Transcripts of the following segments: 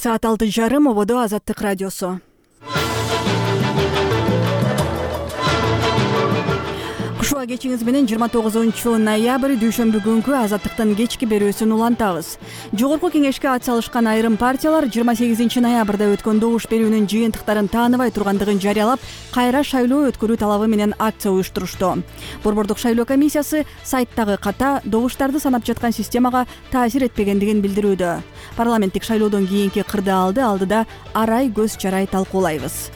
Саат 6:30 ободо Азаттык радиосу. Кушуа кечиңиз менен 29-ноябрь дүйшөмбү күнкү Азаттыктын кечки берүүсүн улантабыз. Жогорку кеңешке ат салышкан айрым партиялар 28-ноябрда өткөн добуш берүүнүн жыйынтыктарын тааныбай тургандыгын жарыялап, кайра шайлоо өткөрүү талабы менен акция уюштурушту. Борбордук шайлоо комиссиясы сайттагы ката добуштарды санап жаткан системага таасир этпегендигин билдирүүдө. Парламенттик шайлоодон кийинки кырдаалды алдыда арай көз чарай талкуулайбыз.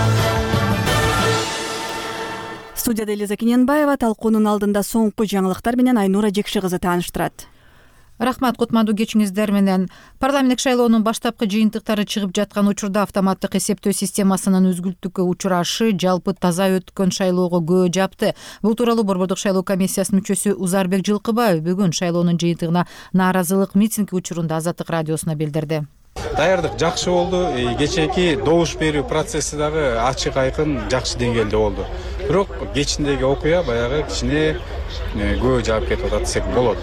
Студияда Элиза Кененбаева, талкуунун алдында соңку жаңылыктар менен Айнура Жекши кызы тааныштырат. Рахмат, кутмандуу кечиңиздер менен. Парламенттик шайлоонун баштапкы жыйынтыктары чыгып жаткан учурда автоматтык эсептөө системасынын үзгүлтүккө учурашы жалпы таза өткөн шайлоого көө жапты. Бул тууралуу Борбордук шайлоо комиссиясынын мүчөсү Узарбек Жылкыбаев бүгүн шайлоонун жыйынтыгына нааразылык митинги учурунда Азаттык радиосуна билдирди. Даярдык жакшы болду. Кечээки добуш берүү процесси дагы ачык айкын жакшы деңгээлде болду. Бирок кечиндеги окуя баягы кичине көө жаап кетип атат десек болот.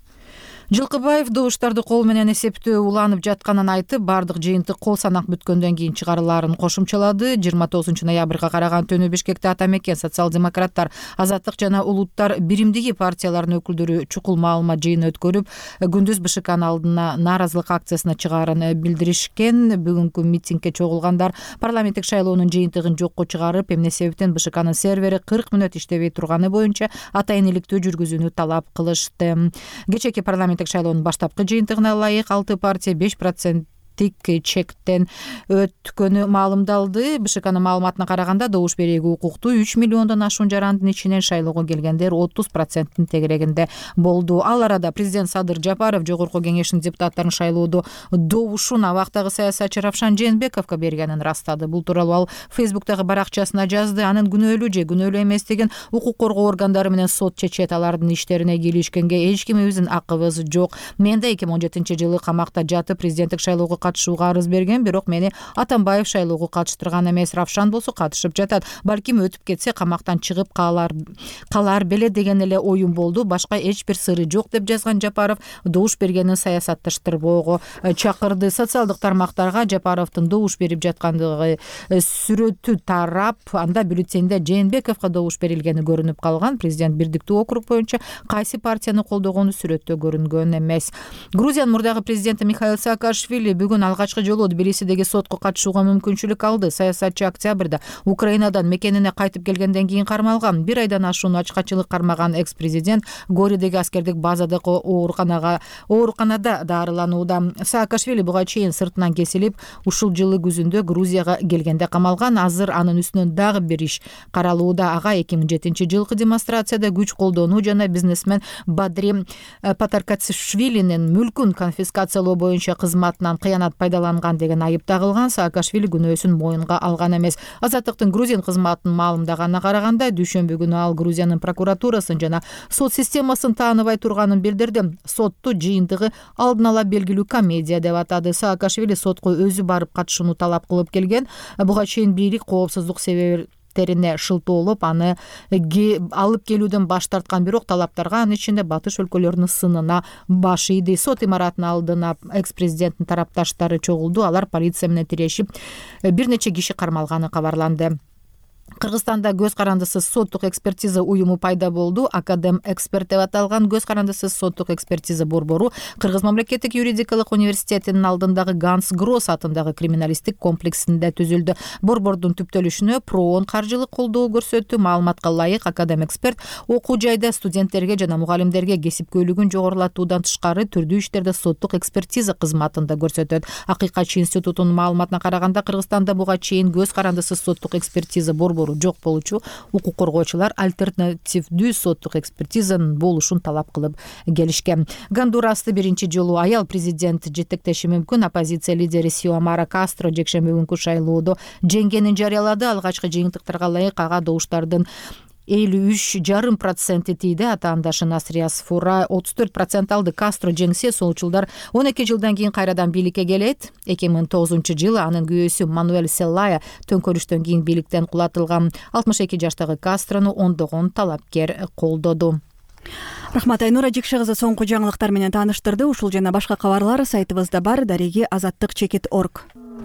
Жылкыбаев добуштарды кол менен эсептөө уланып жатканын айтып, бардык жыйынтык кол санак бүткөндөн кийин чыгарылаарын кошумчалады. 29-ноябрга караган Төнө Бишкекте Атамекен, социал-демократтар, Азаттык жана Улуттар биримдиги партияларынын өкүлдөрү чукул маалымат жыйыны өткөрүп, күндүз БШКнын алдына нааразылык акциясына чыгаарын билдиришкен. Бүгүнкү митингге чогулгандар парламенттик шайлоонун жыйынтыгын жокко чыгарып, эмне себептен БШКнын сервери 40 мүнөт иштебей турганы боюнча атайын иликтөө жүргүзүүнү талап кылышты. Кечээки парламент шайлоонун баштапкы жыйынтыгына ылайык 6 партия 5% чектен өткөнү маалымдалды. БШКнын маалыматына караганда добуш берүүгө укуктуу 3 миллиондон ашуун жарандын ичинен шайлоого келгендер 30%-тин тегерегинде болду. Ал арада президент Садыр Жапаров жогорку кеңештин депутаттарын шайлоодо добушун абактагы саясатчы Равшан Жээнбековго бергенин ырастады. Бул тууралуу ал Фейсбуктагы баракчасына жазды. Анын күнөөлүү же күнөөлүү эместигин укук коргоо органдары менен сот чечет. Алардын иштерине кийлишкенге эч кимибиздин акыбыз жок. Мен да 2017-жылы камакта жатып президенттик шайлоого катышууга арыз берген, бирок мени Атамбаев шайлоого катыштырган эмес. Равшан болсо катышып жатат. Балким өтүп кетсе камактан чыгып калар беле деген эле оюм болду. Башка эч бир сыры жок деп жазган Жапаров добуш бергенин саясатташтырбоого чакырды. Социалдык тармактарга Жапаровдун добуш берип жаткандыгы сүрөтү тарап, анда бюллетенде Жээнбековго добуш берилгени көрүнүп калган. Президент Бирдиктүү округ боюнча кайсы партияны колдогону сүрөттө көрүнгөн эмес. Грузиянын мурдагы президенти Михаил Саакашвили бүгүн алгачкы жолу Тбилисидеги сотко катышууга мүмкүнчүлүк алды. Саясатчы октябрда Украинадан мекенине кайтып келгенден кийин кармалган. Bir айдан ашуун ачкачылык кармаган экс-президент Горидеги аскердик базадагы ооруканада дарыланууда. Саакашвили буга чейин сыртынан кесилип, ушул жылы күзүндө Грузияга келгенде камалган. Азыр анын үстүнөн дагы бир иш каралууда. Ага 2007-жылкы демонстрацияда күч колдонуу жана бизнесмен Бадрим Патаркачвилинин мүлкүн конфискациялоо боюнча кызматынан кыянат пайдаланган деген айып тагылган. Саакашвили күнөөсүн моюнга алган эмес. Азаттыктын Грузин кызматынын маалымдаганына караганда, дүйшөмбү күнү ал Грузиянын прокуратурасын жана сот системасын тааныбай турганын билдирди. Сотту жыйынтыгы алдын ала белгилүү комедия деп атады. Саакашвили сотко өзү барып катышууну талап кылып келген. Буга чейин бийлик коопсуздук себептерине шылтоолоп, аны алып келүүдөн баш тарткан, бирок талаптарга анын ичинде батыш өлкөлөрүнүн сынына баш ийди. Сот имаратынын алдына экс-президенттин тарапташтары чогулду. Алар полиция менен тирешип, бир нече киши кармалганы кабарланды. Кыргызстанда көз карандысыз соттук экспертиза уюму пайда болду. Академ эксперт деп аталган көз карандысыз соттук экспертиза борбору Кыргыз мамлекеттик юридикалык университетинин алдындагы Ганс Гросс атындагы криминалисттик комплексинде түзүлдү. Борбордун түптөлүшүнө проон каржылык колдоо көрсөттү. Маалыматка ылайык Академ эксперт окуу жайда студенттерге жана мугалимдерге кесипкөйлүгүн жогорулатуудан тышкары түрдүү иштерде соттук экспертиза кызматында көрсөтөт. Акыйкатчы институтунун маалыматына караганда, Кыргызстанда буга чейин көз карандысыз соттук экспертиза борбору жок болчу. Укук коргоочулар альтернативдүү соттук экспертизанын болушун талап кылып келишкен. Гондурасты биринчи жолу аял президент жетектеши мүмкүн. Оппозиция лидери Сиомара Кастро жекшемби күнкү шайлоодо жеңгенин жарыялады. Алгачкы жыйынтыктарга ылайык ага добуштардын 53,5% тийди. Атаандашы Насрия Сфура 34% алды. Кастро жеңсе, солчулдар 12 жылдан кийин кайрадан бийликке келет. 2009-жылы анын күйөөсү Мануэль Селлая төңкөрүштөн кийин бийликтен кулатылган. 62 жаштагы Кастрону ондогон талапкер колдоду. Рахмат. Айнура Жекше кызы соңку жаңылыктар менен тааныштырды. Ушул жана башка кабарлар сайтыбызда бар. Дареги azаттык.org.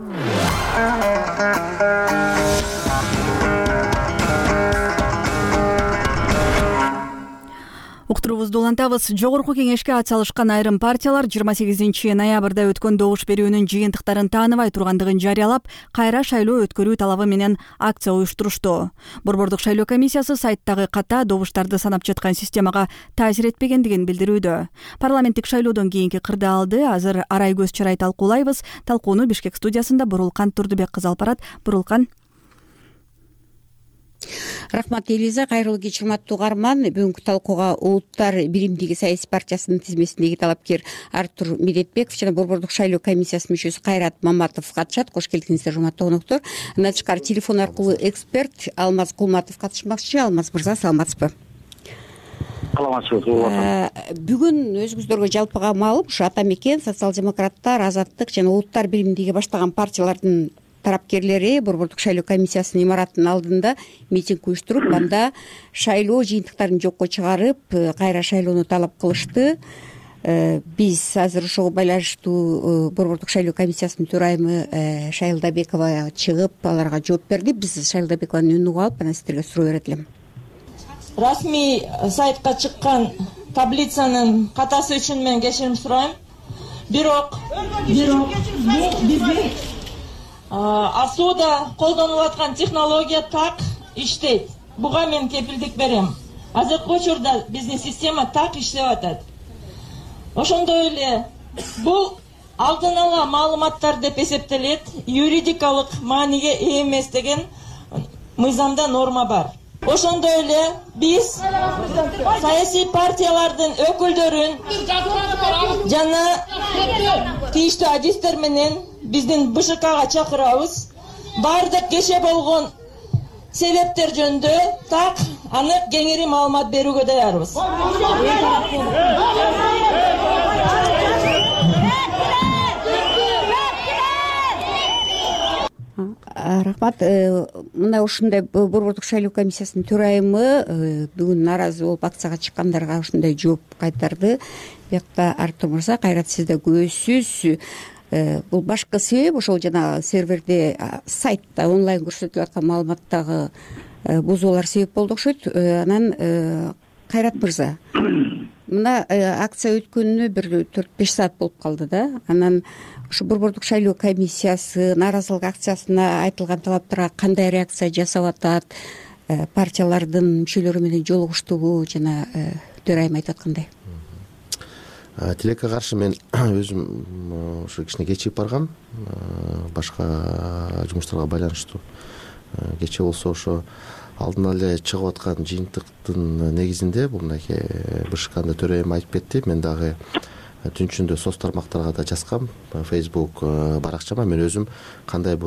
Уктуруубузду улантабыз. Жогорку кеңешке ат салышкан айрым партиялар 28 ноябрда өткөн добуш берүүнүн жыйынтыктарын тааныбай тургандыгын жарыялап, кайра шайлоо өткөрүү талабы менен акция уюштурушту. Борбордук шайлоо комиссиясы сайттагы ката добуштарды санап жаткан системага таасир этпегендигин билдирүүдө. Парламенттик шайлоодон кийинки кырдаалды азыр арай көз чарай талкуулайбыз. Талкууну Бишкек студиясында Бурулкан Турдубек кызы алып барат. Бурулкан. Рахмат Элиза, кайрылуу кеч урматтуу угарман. Бүгүнкү талкууга Улуттар биримдиги саясий партиясынын тизмесиндеги талапкер Артур Медетбеков жана Борбордук шайлоо комиссиясынын мүчөсү Кайрат Маматов катышат. Кош келиңиздер, урматтуу коноктор. Андан тышкары телефон аркылуу эксперт Алмаз Кулматов катышмакчы. Алмаз мырза, саламатсызбы? Бүгүн өзүңүздөргө жалпыга маалым, ушу ата мекен, социал-демократтар, Азаттык жана Улуттар биримдиги баштаган партиялардын тарапкерлери Борбордук шайлоо комиссиясынын имаратынын алдында митинг уюштуруп, анда шайлоо жыйынтыктарын жокко чыгарып, кайра шайлоону талап кылышты. Биз азыр ошого байланыштуу Борбордук шайлоо комиссиясынын төрайымы Шайлдабекова чыгып, аларга жооп берди. Биз Шайлдабекованын үнүн угуп алып, анан сиздерге суроо берет элем. Расмий сайтка чыккан таблицанын катасы үчүн мен кечирим сурайм. Бирок биздин АСОда колдонулуп аткан технология так иштейт. Буга мен кепилдик берем. Азыркы учурда биздин система так иштеп атат. Ошондой эле бул алдын ала маалыматтар деп эсептелет, юридикалык мааниге ээ эмес деген мыйзамда норма бар. Ошондой эле биз саясий партиялардын өкүлдөрүн жана тийиштүү адистер менен биздин БШКга чакырабыз. Бардык кеше болгон себептер жөнүндө так анык кеңири маалымат берүүгө даярбыз. Рахмат. Мына ушундай Борбордук шайлоо комиссиясынын төрайымы бүгүн нааразы болуп акцияга чыккандарга ушундай жооп кайтарды. Биякта Артур мырза, Кайрат, сизде көзсүз бул башкы себеп ошол жана серверде, сайтта онлайн көрсөтүлүп аткан маалыматтагы бузуулар себеп болду окшойт. Анан Кайрат мырза, мына акция өткөнүнө бир 4-5 саат болуп калды да. Анан ушу Борбордук шайлоо комиссиясы нааразылык акциясына айтылган талаптарга кандай реакция жасап атат? Партиялардын мүчөлөрү менен жолугуштугу жана төрайым айтып аткандай. Тилекке каршы мен өзүм ушу кичине кечигип баргам. Башка жумуштарга байланыштуу. Кече болсо ошо алдын ала чыгып аткан жыйынтыктын негизинде бул мынакей БШКнын төрайымы айтып кетти. Мен дагы түн ичинде соц тармактарга да жазгам, Facebook баракчама. Мен өзүм кандай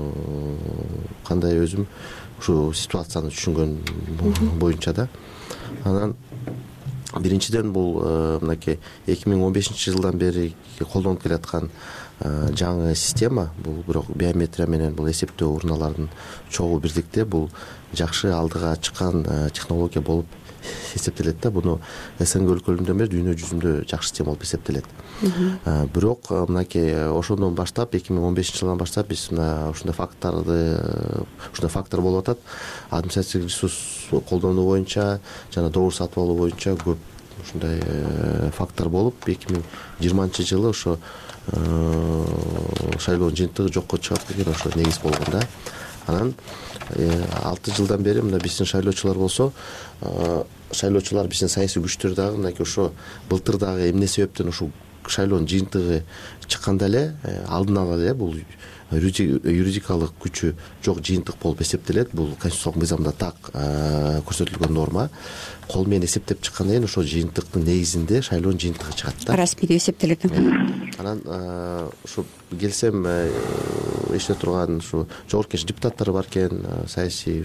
өзүм ушу ситуацияны түшүнгөн боюнча да. Анан биринчиден бул мынакей 2015-жылдан бери колдонуп келаткан жаңы система. Бул бирок биометрия менен бул эсептөө урналардын чогуу бирдикте бул жакшы алдыга чыккан технология болуп эсептелет да. Буну СНГ өлкөлөрүндөн бери дүйнө жүзүндө жакшы система болуп эсептелет. Бирок мынакей ошондон баштап 2015-жылдан баштап биз мына ушундай фактор болуп атат. Административдик ресурс колдонуу боюнча жана добуш сатып алуу боюнча көп ушундай фактор болуп 2020-жылы ошо шайлоонун жыйынтыгы жокко чыгат деген ошо негиз болгон да. Анан 6 жылдан бери мына биздин шайлоочулар болсо, шайлоочулар биздин саясий күчтөр дагы мынакей ошо былтыр дагы эмне себептен ушул шайлоонун жыйынтыгы чыкканда эле алдын ала эле бул юридикалык күчү жок жыйынтык болуп эсептелет. Бул конституциялык мыйзамда так көрсөтүлгөн норма. Кол менен эсептеп чыккандан кийин ошол жыйынтыктын негизинде шайлоонун жыйынтыгы чыгат да. Расмий деп эсептелет. Анан ушу келсем иштеп турган ушу жогорку кеңеш депутаттары бар экен, саясий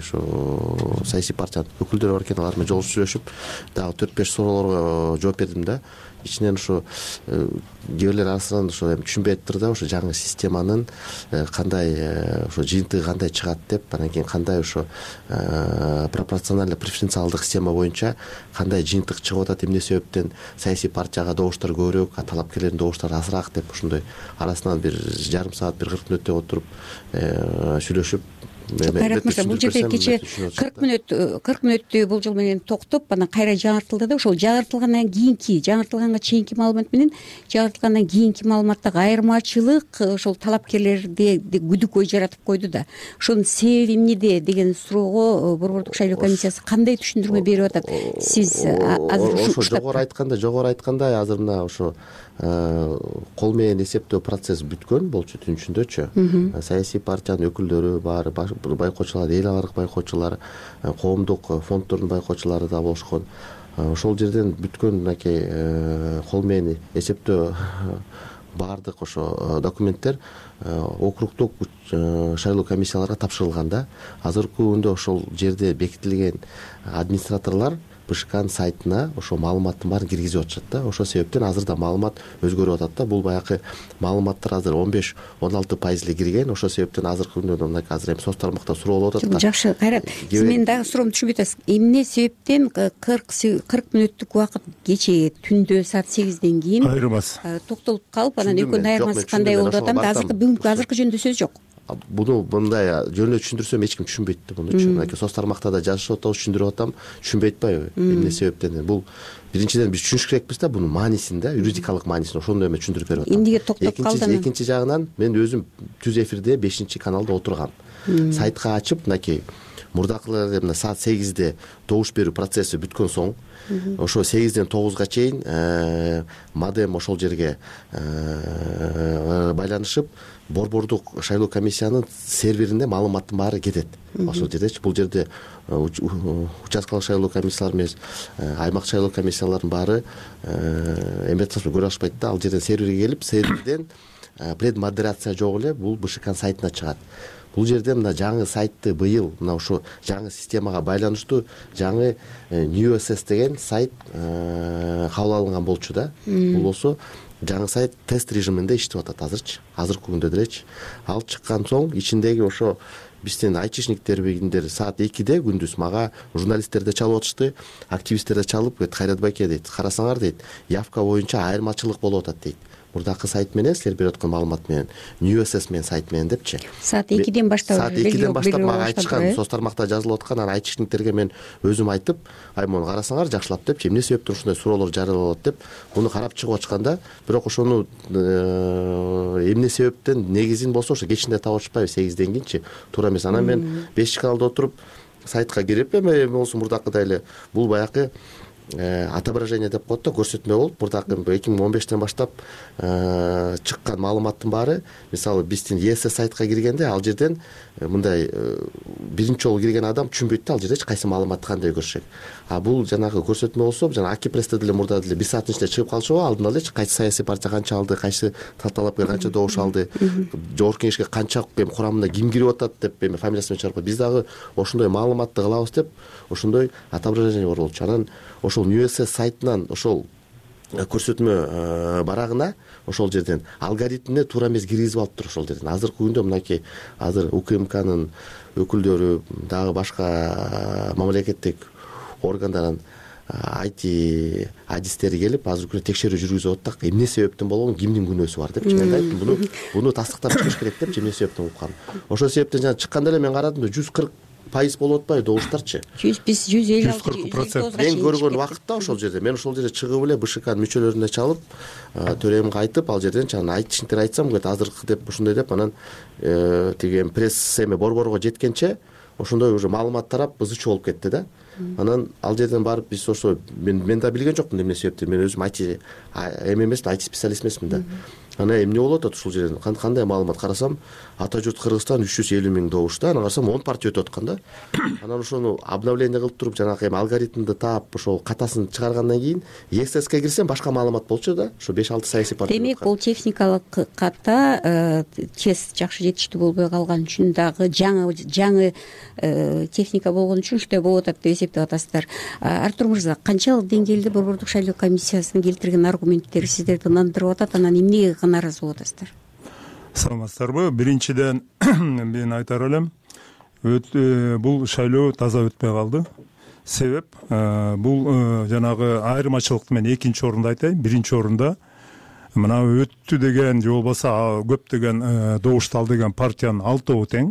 партиянын өкүлдөрү бар экен. Алар менен жолугушуп сүйлөшүп, дагы 4-5 суроолорго жооп бердим да. ичинен ошо кээ бирлер арасынан ошо эми түшүнбөй атыптыр да, ошо жаңы системанын кандай ошо жыйынтыгы кандай чыгат деп, анан кийин кандай ошо пропорциональный преференциалдык система боюнча кандай жыйынтык чыгып атат, эмне себептен саясий партияга добуштар көбүрөөк, талапкерлердин добуштары азыраак деп, ошондой арасынан бир жарым саат, бир 40 мүнөттөй отуруп сүйлөшүп. Кайрат мырза, бул жерде кечээ 40 мүнөттөй болжол менен токтоп, анан кайра жаңыртылды да, ошол жаңыртылганга чейинки маалымат менен жаңыртылгандан кийинки маалыматтагы айырмачылык ошол талапкерлерде күдүк ой жаратып койду да. Ошонун себеби эмнеде деген суроого Борбордук шайлоо комиссиясы кандай түшүндүрмө берип атат? Сиз азыр ошо жогору айткандай азыр мына ошо кол менен эсептөө процесси бүткөн болчу түн ичиндечү. Саясий партиянын өкүлдөрү баары, байкоочулар, эл аларык байкоочулар, коомдук фонддордун байкоочулары да болушкон. Ошол жерден бүткөн мынакей кол менен эсептөө баардык ошо документтер округдук шайлоо комиссияларга тапшырылган да. Азыркы күндө ошол жерде бекитилген администраторлор БШКнын сайтына ошо маалыматтын баарын киргизип атышат да. Ошол себептен азыр да маалымат өзгөрүп атат да. Бул баягы маалыматтар азыр 15-16% эле кирген. Ошол себептен азыркы күндө мынакей азыр эми соц тармакта суроолуп атат да. Жакшы, Кайрат, сиз менин дагы суроомду түшүнбөй атасыз. Эмне себептен 40 мүнөттүк убакыт кечээ түндө саат 8ден кийин айырмасы токтолуп калып, анан экөөнүн айырмасы кандай болуп атам да? Азыркы жөнүндө сөз жок. Буну мындай жөнүндө түшүндүрсөм эч ким түшүнбөйт да мунучу. Мынакей соц тармакта да жазышып атабыз, түшүндүрүп атам, түшүнбөй атпайбы? Эмне себептен? Бул биринчиден биз түшүнүш керекпиз да бунун маанисин да, юридикалык маанисин. Ошондой эме түшүндүрүп берип атам. Эмнеге токтоп калды? Экинчи жагынан мен өзүм түз эфирде 5-каналда отургам. Сайтка ачып, мынакей мурдакылар мына саат 8де добуш берүү процесси бүткөн соң, ошо 8ден 9га чейин модем ошол жерге байланышып, Борбордук шайлоо комиссиянын серверине маалыматтын баары кетет. Ошол жердечи, бул жерде участкалык шайлоо комиссиялар эмес, аймак шайлоо комиссияларынын баары эмбетсиз көрө алышпайт да. Ал жерден серверге келип, серверден предмодерация жок эле бул БШКнын сайтына чыгат. Бул жерде мына жаңы сайтты быйыл мына ошо жаңы системага байланыштуу жаңы NewSS деген сайт кабыл алынган болчу да. Бул болсо жаңы сайт тест режиминде иштеп атат азырчы, азыркы күндө делечи. Ал чыккан соң ичиндеги ошо биздин айтишниктер саат 2де күндүз мага журналисттер да чалып атышты, активисттер да чалып, Кайрат байке дейт, карасаңар дейт, явка боюнча айырмачылык болуп атат дейт. Мурдакы сайт менен силер берип аткан маалымат менен NewSS менен сайт менен депчи. Саат 2ден баштап мага айтышкан, соц тармакта жазылып аткан, анан айтишниктерге мен өзүм айтып, муну карасаңар жакшылап депчи, эмне себептен ушундай суроолор жарыяланат деп, буну карап чыгып атышканда, бирок ошону эмне себептен негизин болсо ошо кечинде таап атышпайбы, 8ден кийинчи, туура эмес. Анан мен 5-каналда отуруп сайтка кирип, эми болсо мурдакыдай эле бул баягы отображение деп коет да, көрсөтмө болуп, мурдакы 2015ден баштап чыккан маалыматтын баары, мисалы биздин ЕС сайтка киргенде ал жерден мындай биринчи жолу кирген адам түшүнбөйт да, ал жердечи кайсы маалыматты кандай көрүшөк. А бул жанагы көрсөтмө болсо, жана Акипресте деле мурда деле 1 сааттын ичинде чыгып калчу, алдын алачы кайсы саясий партия канча алды, кайсы талапкер канча добуш алды, жогорку кеңешке канча курамында ким кирип атат деп фамилиясын чыгарып, биз дагы ошондой маалыматты кылабыз деп, ошондой отображение бар болчу. Анан ошол NewSS сайтынан ошол көрсөтмө барагына ошол жерден алгоритмине туура эмес киргизип алыптыр ошол жерден. Азыркы күндө мынакей азыр УКМКнын өкүлдөрү, дагы башка мамлекеттик органдардын IT адистери келип азыркы күндө текшерүү жүргүзүп атат. Эмне себептен болгон, кимдин күнөөсү бар депчи. Мен айттым, буну тастыктап чыгыш керек депчи, эмне себептен болуп калды. Ошол себептен жана чыкканда эле мен карадым да 140% болуп атпайбы добуштарчы? 140%. Мен көргөн убакытта ошол жерде, мен ошол жерде чыгып эле БШКнын мүчөлөрүнө чалып, төрөймгө айтып, ал жерден чана айтишниктер айтсам, азыркы деп ушундай деп, анан тиги пресс борборго жеткенче ошондой уже маалымат тарап ызы чуу болуп кетти да. Анан ал жерден барып биз ошо мен да билген жокмун эмне себептен, мен өзүм эмесмин, IT специалист эмесмин да. анан эмне болуп атат ушул жерден кандай маалымат карасам, ата журт Кыргызстан 350 миң добуш да, анан карасам 10 партия өтүп аткан да. Анан ошону обновление кылып туруп жанагы эми алгоритмди таап ошол катасын чыгаргандан кийин ЕССке кирсем башка маалымат болчу да. Ошо 5-6 саясий партия. Демек бул техникалык ката тест жакшы жетиштүү болбой калган үчүн дагы жаңы техника болгон үчүн ушундай болуп атат деп эсептеп атасыздар. Артур мырза, канчалык деңгээлде Борбордук шайлоо комиссиясынын келтирген аргументтери сиздерди ынандырып атат, анан эмнеге нааразы болуп атасыздар? Саламатсыздарбы? Биринчиден мен айтар элем, бул шайлоо таза өтпөй калды. Себеп бул жанагы айырмачылыкты мен экинчи орунда айтайын. Биринчи орунда мына өттү деген же болбосо көптөгөн добушту алды деген партиянын 6 тең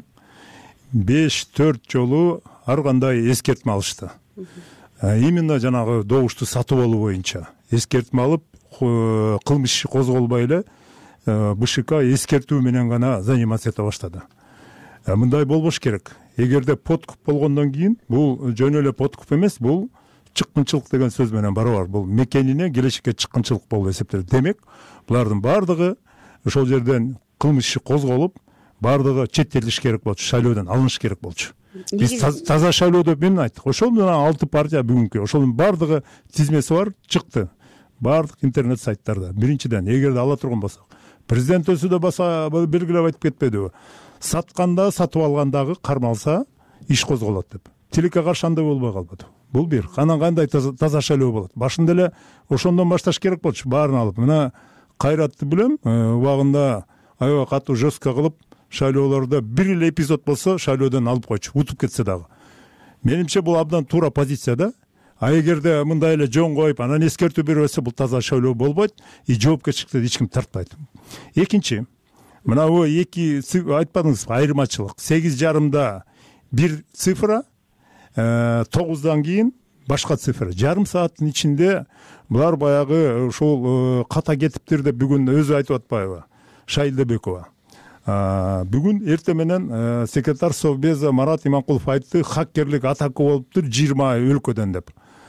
5-4 жолу ар кандай эскертме алышты. Именно жанагы добушту сатып алуу боюнча эскертме алып, кылмыш иши козголбой эле БШК эскертүү менен гана заниматься эте баштады. Мындай болбош керек. Эгерде подкуп болгондон кийин, бул жөн эле подкуп эмес, бул чыккынчылык деген сөз менен барабар. Бул мекенине келечекке чыккынчылык болуп эсептелет. Демек, булардын бардыгы ошол жерден кылмыш иши козголуп, бардыгы четтетилиш керек болчу, шайлоодон алыныш керек болчу. Биз таза шайлоо деп эмне айттык? Ошол менен 6 партия бүгүнкү, ошонун бардыгы тизмеси бар, чыкты. Бардык интернет сайттарда. Биринчиден, эгерде ала турган болсок, президент өзү да баса белгилеп айтып кетпедиби? Сатканда, сатып алгандагы кармалса, иш козголот деп. Тилекке каршы андай болбой калбады. Бул бир. Анан кандай таза шайлоо болот? Башында эле ошондон башташ керек болчу, баарын алып. Мына Кайратты билем, убагында аябай катуу жестко кылып, шайлоолордо бир эле эпизод болсо, шайлоодон алып койчу, утуп кетсе дагы. Менимче бул абдан туура позиция да. А эгерде мындай эле жөн коюп, анан эскертүү бербесе, бул таза шайлоо болбойт, жоопкерчиликти эч ким тартпайт. Экинчи, мына бул эки айтпадыңызбы, айырмачылык. 8,5да бир цифра, 9дан кийин башка цифра. Жарым сааттын ичинде булар баягы ушул ката кетиптир деп бүгүн өзү айтып атпайбы? Шайлдебекова. Бүгүн эртең менен секретарь Совбеза Марат Иманкулов айтты, хакерлик атака болуптур 20 өлкөдөн деп.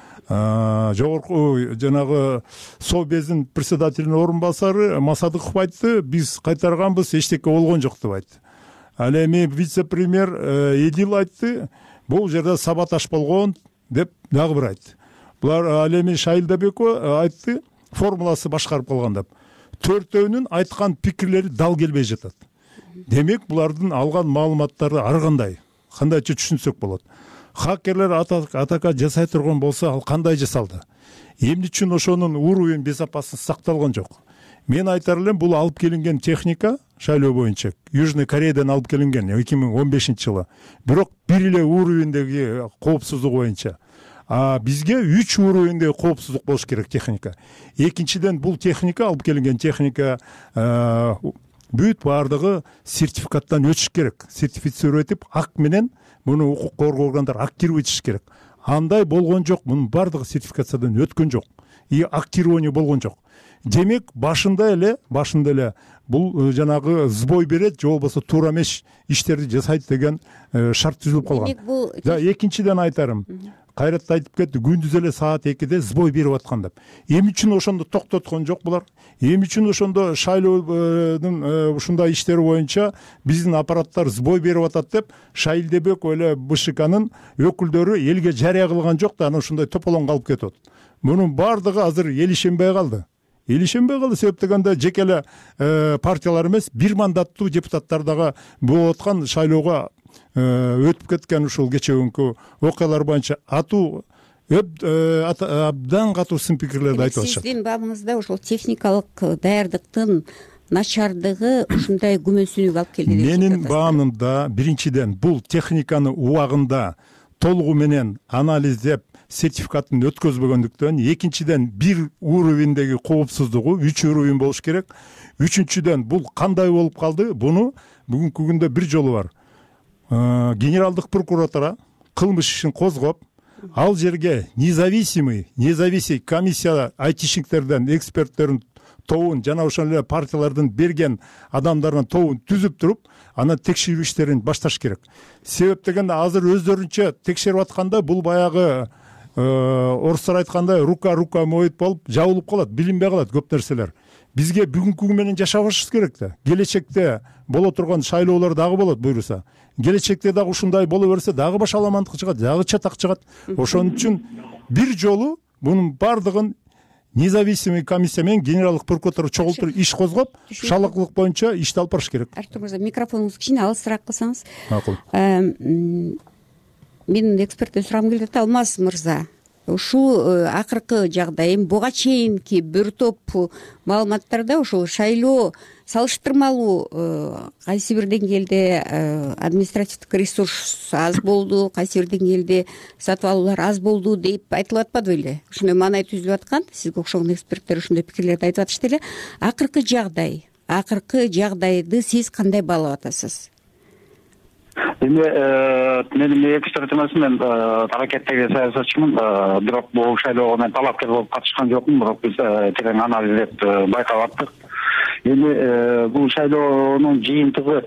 Жогорку жанагы Совбездин председателинин орун басары Масадыков айтты, биз кайтарганбыз, эчтеке болгон жок деп айтты. Ал эми вице-премьер Эдил айтты, бул жерде саботаж болгон деп дагы бир айтты. Булар ал эми Шайлдебекова айтты, формуласы башкарып калган деп. Төртөөнүн айткан пикирлери дал келбей жатат. Демек, булардын алган маалыматтары ар кандайча түшүнсөк болот. Хакерлер атака жасай турган болсо, ал кандай жасалды? Эмне үчүн ошонун уровень безопасности сакталган жок? Мен айтар элем, бул алып келинген техника шайлоо боюнча Южный Кореядан алып келинген 2015-жылы. Бирок бир эле уровендеги коопсуздук боюнча. Бизге 3 уровендеги коопсуздук болуш керек техника. Экинчиден, бул техника, алып келинген техника бүт бардыгы сертификаттан өтүш керек. Сертифицировать этип, ак менен муну укук коргоо органдары актировать этиш керек. Андай болгон жок, мунун бардыгы сертификациядан өткөн жок. И актирование болгон жок. Демек, башында эле бул жанагы сбой берет, же болбосо туура эмес иштерди жасайт деген шарт түзүлүп калган. Демек, бул экинчиден айтарым. Кайрат айтып кетти, күндүз эле саат 2-де сбой берип аткан деп. Эми үчүн ошондо токтоткон жок булар. Эми үчүн ошондо шайлоонун ушундай иштери боюнча биздин аппараттар сбой берип атат деп Шайлдебек эле БШКнын өкүлдөрү элге жарыя кылган жок да, анан ушундай тополоң калып кетет. Мунун бардыгы азыр эл ишенбей калды. Себеп дегенде жеке эле партиялар эмес, бир мандаттуу депутаттар дагы болуп аткан шайлоого өтүп кеткен ушул кечеүнкү окуялар боюнча абдан катуу сын пикирлерди айтып атышат. Сиздин бабыңызда ошол техникалык даярдыктын начардыгы ушундай күмөнсүнүүгө алып келди деп менин баамымда биринчиден бул техниканы убагында толугу менен анализдеп сертификатын өткөзбөгөндүктөн, экинчиден бир уровендеги коопсуздугу 3 уровень болуш керек. Үчүнчүдөн бул кандай болуп калды? Буну бүгүнкү күндө бир жолу бар. Генералдык прокуратура кылмыш ишин козгоп, ал жерге независимый комиссия айтишниктерден, эксперттердин тобун, жана ошол эле партиялардын берген адамдардын тобун түзүп туруп, анан текшерүү иштерин башташ керек. Себеп дегенде азыр өздөрүнчө текшерип атканда, бул баягы орустар айткандай рука моет болуп жабылып калат, билинбей калат көп нерселер. Бизге бүгүнкү күн менен жашабашыбыз керек да. Келечекте боло турган шайлоолор дагы болот буюрса. Келечекте дагы ушундай боло берсе дагы башаламандык чыгат, дагы чатак чыгат. Ошон үчүн бир жолу мунун бардыгын независимый комиссия менен генералдык прокуратура чогултуруп иш козгоп, шалыклык боюнча ишти алып барыш керек. Артур мырза, микрофонуңузду кичине алысыраак кылсаңыз. Макул. Менин эксперттен сурагым келип атат. Алмаз мырза, ушул акыркы жагдай, буга чейинки бир топ маалыматтарда ушул шайлоо салыштырмалуу кайсы бир деңгээлде административдик ресурс аз болду, кайсы бир деңгээлде сатып алуулар аз болду деп айтылып атпады беле? Ушундай маанай түзүлүп аткан, сизге окшогон эксперттер ушундай пикирлерди айтып атышты эле. Акыркы жагдайды сиз кандай баалап атасыз? Эми менин эксперт эмесмин, мен аракеттеги саясатчымын, бирок бул шайлоого мен талапкер болуп катышкан жокмун, бирок биз терең анализ байкап аттык. Эми бул шайлоонун жыйынтыгы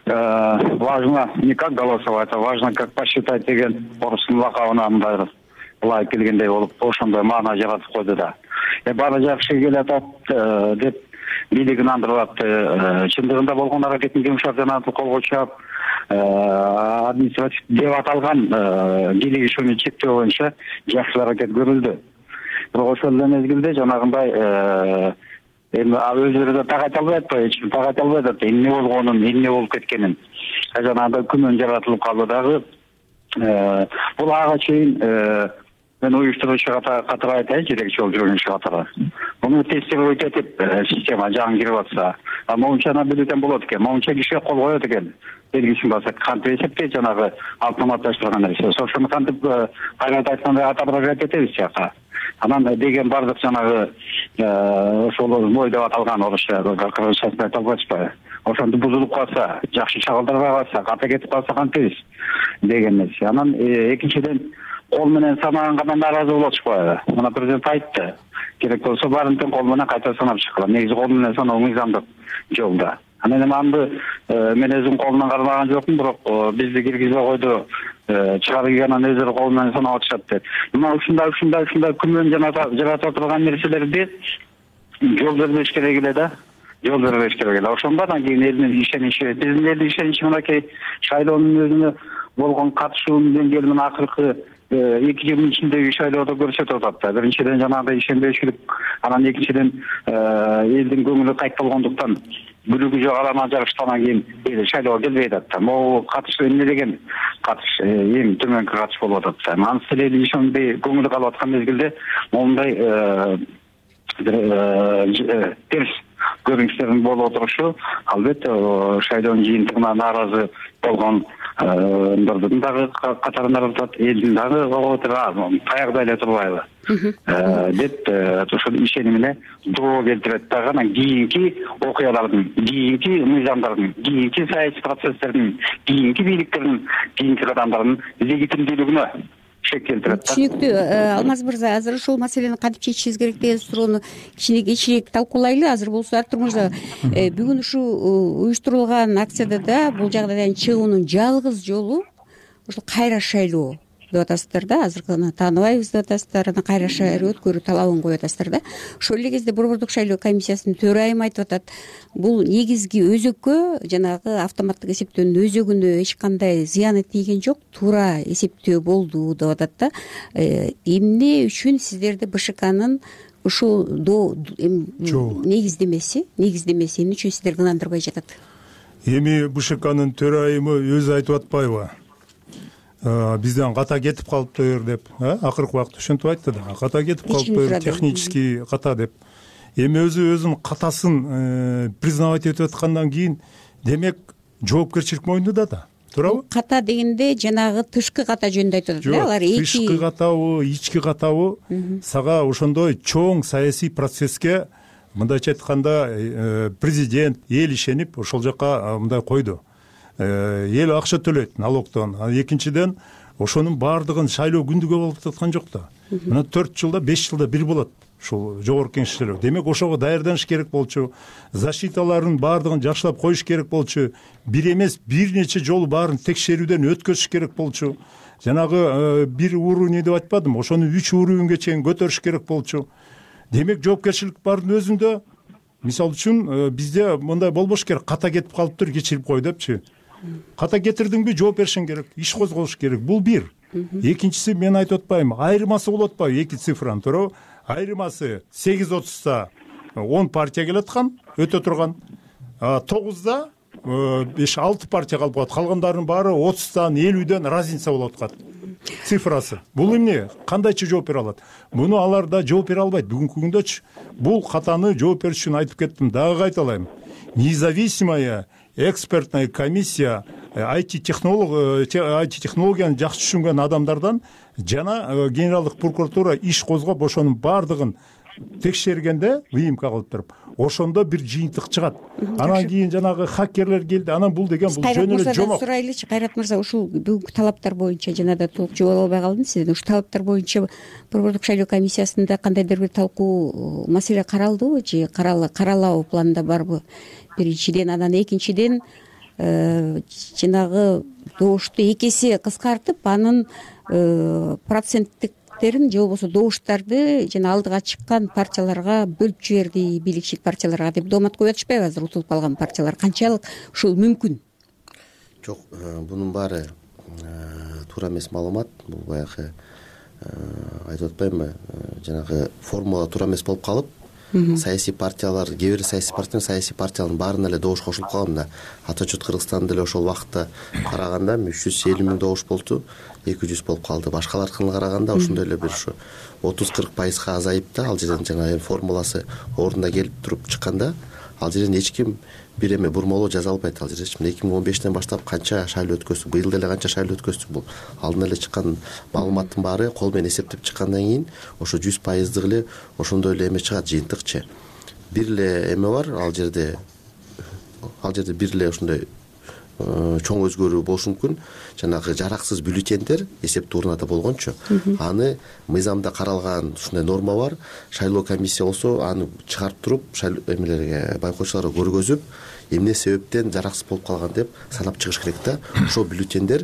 важно не как голосовать, а важно как посчитать деген орустун лакабына мындай ылайык келгендей болуп ошондой маана жаратып койду да. Баары жакшы келатат деп бийлик ынандырып атты. Чындыгында болгон аракеттин жумшак жанагы колго чаап административ деп аталган бийлигишүүнү чектөө боюнча жакшы аракет көрүлдү. Бирок ошол эле мезгилде жанагындай эми өзүлөрү да так айта албайт, эч ким так айта албайт эмне болгонун, эмне болуп кеткенин. Жанагындай күмөн жаратылып калды дагы. Бул ага чейин мен уюштуруучу катары айтайын, жетекчи болуп жүргөнчү катары. Муну тестировать этип система жагын кирип атса, моунчаны билетен болот экен, моунча кишиге кол коет экен. Белгисин басса, кантип эсептейт жанагы автоматташтырган нерсе. Ошону кантип кайрат айткандай отображать этебиз жака. Анан деген бардык жанагы ошол мой деп аталган орусча кыргызчасын айта албайсызбы? Ошондо бузулуп калса, жакшы чагылдырбай калса, ката кетип калса кантебиз деген нерсе. Анан экинчиден кол менен санаганга нааразы болотушпайбы? Мына президент айтты. Керек болсо баарын тең кол менен кайта санап чыккыла. Негизи кол менен саноо мыйзамдык жолда. Анан эми аны мен өзүм колунан кармаган жокмун, бирок бизди киргизбей койду. Чыгаргандан өздөрү кол менен санап атышат деп. Мына ушундай күмөн жаратып турган нерселерди жол бербеш керек эле да. Жол бербеш керек эле. Ошондон кийин элдин ишеничи, биздин элдин ишеничи мынакей шайлоонун өзүнө болгон катышуунун деңгээли менен акыркы 2 жылдын ичиндеги шайлоодо көрсөтүп атат. Биринчиден жанагындай ишенбейчилик, анан экинчиден элдин көңүлү кайталгандыктан бүлүгү жок арана жарыштан кийин шайлоого келбей атат. Могу катыш эмне деген катыш эң төмөнкү катыш болуп атат. Анан силер ишенбей көңүлү калып аткан мезгилде моундай терс көрүнүштөрдүн болуп отурушу албетте шайлоонун жыйынтыгына нааразы болгон дагы катарында атат, элдин дагы таягда эле турбайбы деп ошол ишенимине доо келтирет дагы. Анан кийинки окуялардын, кийинки мыйзамдардын, кийинки саясий процесстердин, кийинки бийликтердин, кийинки кадамдардын легитимдүүлүгүнө шек келтирет. Түшүнүктүү. Алмаз мырза, азыр ушул маселени кантип чечишибиз керек деген суроону кичине кечирээк талкуулайлы. Азыр болсо Артур мырза, бүгүн ушул уюштурулган акцияда да бул жагдайдан чыгуунун жалгыз жолу ушул кайра шайлоо деп атасыздар да. Азыркыны тааныбайбыз деп атасыздар, анан кайра шайлоо өткөрүү талабын коюп атасыздар да. Ошол эле кезде Борбордук шайлоо комиссиясынын төрайымы айтып атат, бул негизги өзөккө, жанагы автоматтык эсептөөнүн өзөгүнө эч кандай зыяны тийген жок, туура эсептөө болду деп атат да. Эмне үчүн сиздерди БШКнын ушул негиздемеси эмне үчүн сиздерди ынандырбай жатат? Эми БШКнын төрайымы өзү айтып атпайбы? Бизден ката кетип калыптыр деп, акыркы убакытта ошентип айтты да. Ката кетип калыптыр, технический ката деп. Эми өзүнүн катасын признавать этип аткандан кийин, демек жоопкерчилик мойнунда да. Туурабы? Ката дегенде жанагы тышкы ката жөнүндө айтып атат да. Алар тышкы катабы, ички катабы сага ошондой чоң саясий процесске мындайча айтканда президент, эл ишенип ошол жака мындай койду. Эл акча төлөйт налогдон. Экинчиден ошонун баардыгын шайлоо күндүгө болуп аткан жок да. Мына 4 жылда 5 жылда бир болот. ушул жогорку кеңешчилер. Демек ошого даярданыш керек болчу, защиталарын баардыгын жакшылап коюш керек болчу, бир эмес бир нече жолу баарын текшерүүдөн өткөзүш керек болчу. Жанагы бир уровень деп айтпадым, ошону 3 уровеньге чейин көтөрүш керек болчу. Демек жоопкерчилик бардын өзүндө, мисалы үчүн бизде мындай болбош керек, ката кетип калыптыр, кечирип кой депчи. Ката кетирдиңби, жооп беришиң керек, иш козголуш керек. Бул бир. Экинчиси, мен айтып атпайм, айырмасы болуп атпайбы эки цифранын, туурабы? Айырмасы 8:30-да 10 партия келаткан, өтө турган. 9-да 5-6 партия калып калат. Калгандарынын баары 30-дан 50-ден разница болуп аткат. Цифрасы. Бул эмне? Кандайча жооп бере алат? Муну алар да жооп бере албайт. Бүгүнкү күндөчү бул катаны жооп бериш үчүн айтып кеттим. Дагы кайталайм. Независимая экспертная комиссия IT-технологияны жакшы түшүнгөн адамдардан жана генералдык прокуратура иш козгоп ошонун баардыгын текшергенде выемка кылып туруп, ошондо бир жыйынтык чыгат. Анан кийин жанагы хакерлер келди, анан бул деген бул жөн эле жомок. Сурайлычы, Кайрат мырза, ушул бүгүнкү талаптар боюнча жана да толук жооп албай калдым сизден. Ушул талаптар боюнча борбордук шайлоо комиссиясында кандайдыр бир талкуу маселе каралдыбы же каралабы планда барбы? Биринчиден, анан экинчиден жанагы добушту 2 эсе кыскартып, анын проценттиктерин же болбосо добуштарды жана алдыга чыккан партияларга бөлүп жиберди, бийликчил партияларга деп доомат коюп атышпайбы азыр утулуп калган партиялар? Канчалык ушул мүмкүн? Жок, бунун баары туура эмес маалымат. Бул баягы айтып атпаймынбы, жанагы формула туура эмес болуп калып, саясий партиялар, кээ бир саясий партиялардын баарына эле добуш кошулуп калган. Мына Ата Чут Кыргызстанда деле ошол убакытта караганда 350 000 добуш болчу, 200 болуп калды. Башкаларына караганда ошондой эле бир ушу 30-40% азайып да, ал жерден жана формуласы ордуна келип туруп чыкканда, ал жерден эч ким бир эме бурмалоо жаза албайт. Ал жерде 2015-тен баштап канча шайлоо өткөздүк, быйыл деле канча шайлоо өткөздүк, бул алдын эле чыккан маалыматтын баары кол менен эсептеп чыккандан кийин ошо 100% эле ошондой эле эме чыгат, жыйынтыкчы. Бир эле эме бар, ал жерде бир эле ошондой чоң өзгөрүү болушу мүмкүн. Жанагы жараксыз бюллетендер эсептөө урнада болгончу, аны мыйзамда каралган ушундай норма бар. Шайлоо комиссия болсо аны чыгарып туруп, эмелерге, байкоочуларга көргөзүп, эмне себептен жараксыз болуп калган деп санап чыгыш керек да. Ошол бюллетендер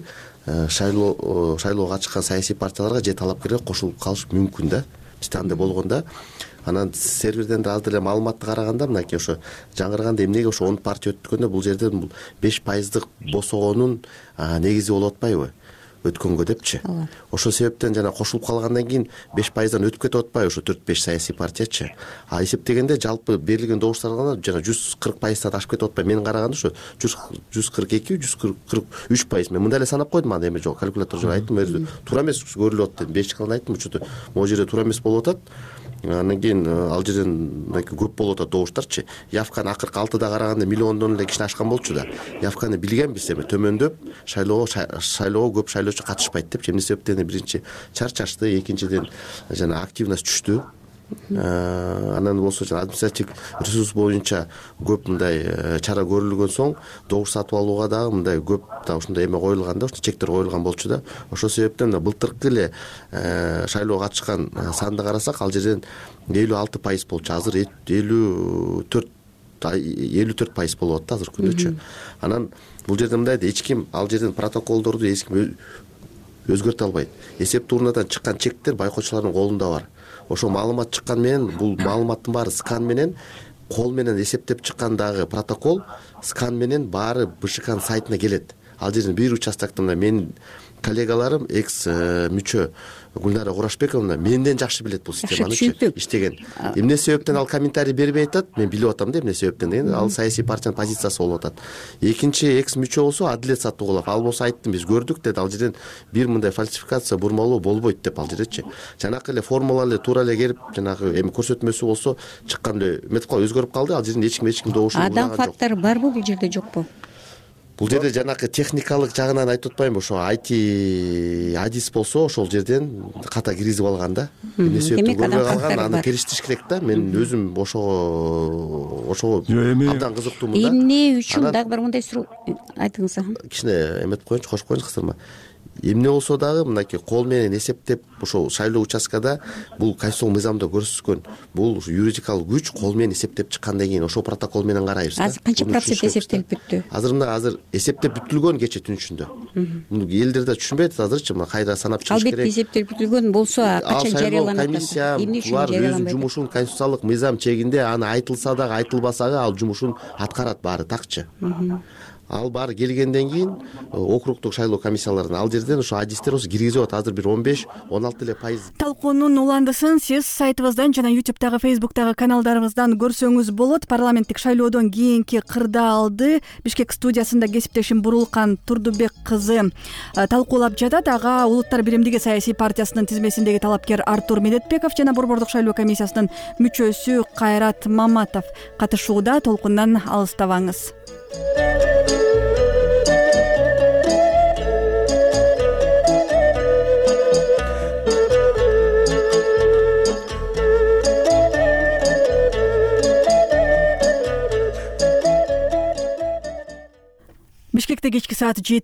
шайлоого чыккан саясий партияларга же талапкерге кошулуп калыш мүмкүн да. Бизде андай болгондо, анан серверден да аз деле маалыматты караганда, мынакей ошо жаңырганда эмнеге ошо 10 партия өткөндө бул жерден бул 5% босогонун негизи болуп атпайбы өткөнгө депчи. Ошол себептен жана кошулуп калгандан кийин 5%дан өтүп кетип атпайбы ошо 4-5 саясий партиячы. Эсептегенде жалпы берилген добуштарга жана 140%дан ашып кетип атпайбы. Менин караганда ошо 142-143%. Мен мындай эле санап койдум, анда эме жок, калькулятор жок айттым, туура эмес көрүлүп атат деп 5 жылдан айттым, учурда могу жерде туура эмес болуп атат. Анан кийин ал жерден көп болуп атат добуштарчы. Явканы акыркы 6-да караганда миллиондон эле кичине ашкан болчу да. Явканы билгенбиз, эми төмөндөп шайлоого көп шайлоочу катышпайт деп. Эмне себептен биринчи чарчашты, экинчиден жана активность түштү. Анан болсо административдик ресурс боюнча көп мындай чара көрүлгөн соң добуш сатып алууга дагы мындай көп да ушундай эме коюлган да, ушундай чектер коюлган болчу да. Ошол себептен былтыркы эле шайлоого катышкан санды карасак, ал жерден 56% болчу. Азыр 54% болуп атты азыр күндөчү. Анан бул жерде мындай да, эч ким ал жерден протоколдорду эч ким өзгөртө албайт. Эсептөө урнадан чыккан чектер байкоочулардын колунда бар. Ошо маалымат чыккан менен, бул маалыматтын баары скан менен, кол менен эсептеп чыккандагы протокол скан менен баары БШКнын сайтына келет. Ал жерден бир участоктон менин коллегаларым, экс мүчө Гүлнара Курашбековна менден жакшы билет бул системаны иштеген. Эмне себептен ал комментарий бербей атат, мен билип атам да эмне себептен деген, ал саясий партиянын позициясы болуп атат. Экинчи экс мүчө болсо Адилет Саттыгулов, ал болсо айттым, биз көрдүк деди, ал жерден бир мындай фальсификация, бурмалоо болбойт деп ал жердечи. Жанакы эле формула эле туура эле келип, жанагы эми көрсөтмөсү болсо чыккан эле метип калып өзгөрүп калды, ал жерден эч ким добуш алган жок. Адам фактор барбы бул жерде, жокпу? Бул жерде жанакы техникалык жагынан айтып атпайм, ошо IT адис болсо ошол жерден ката киргизип алган да. Эмне себептен көрбөй калган, аны периштиш керек да. Мен өзүм ошого абдан кызыктуумун да. Эмне үчүн дагы бир мындай суроо айтыңыз. Кичине эметип коеюнчу, кошуп коеюнчу кысырма. эмне болсо дагы мынакей кол менен эсептеп ошол шайлоо участкада бул конституциялык мыйзамда көрсөткөн бул юридикалык күч кол менен эсептеп чыккандан кийин ошол протокол менен карайбыз. азыр канча процент эсептелип бүттү? Азыр эсептеп бүтүлгөн кече түн ичинде. Муну элдер да түшүнбөйт азырчы, кайра санап чыгыш керек. Албетте эсептелип бүтүлгөн болсо качан жарыяланат? Комиссия булар өзүнүн жумушун конституциялык мыйзам чегинде аны айтылса дагы айтылбаса дагы ал жумушун аткарат баары такчы. Ал баары келгенден кийин округдук шайлоо комиссияларына ал жерден ошо адистер ошо киргизип атат. Азыр бир 15-16 эле пайыз. Талкуунун уландысын сиз сайтыбыздан жана YouTube'дагы, Facebook'тагы каналдарыбыздан көрсөңүз болот. Парламенттик шайлоодон кийинки кырдаалды Бишкек студиясында кесиптешим Бурулкан Турдубек кызы талкуулап жатат. Ага Улуттар биримдиги саясий партиясынын тизмесиндеги талапкер Артур Медетбеков жана Борбордук шайлоо комиссиясынын мүчөсү Кайрат Маматов катышууда. Толкундан алыстабаңыз. Бишкекте кечки саат 7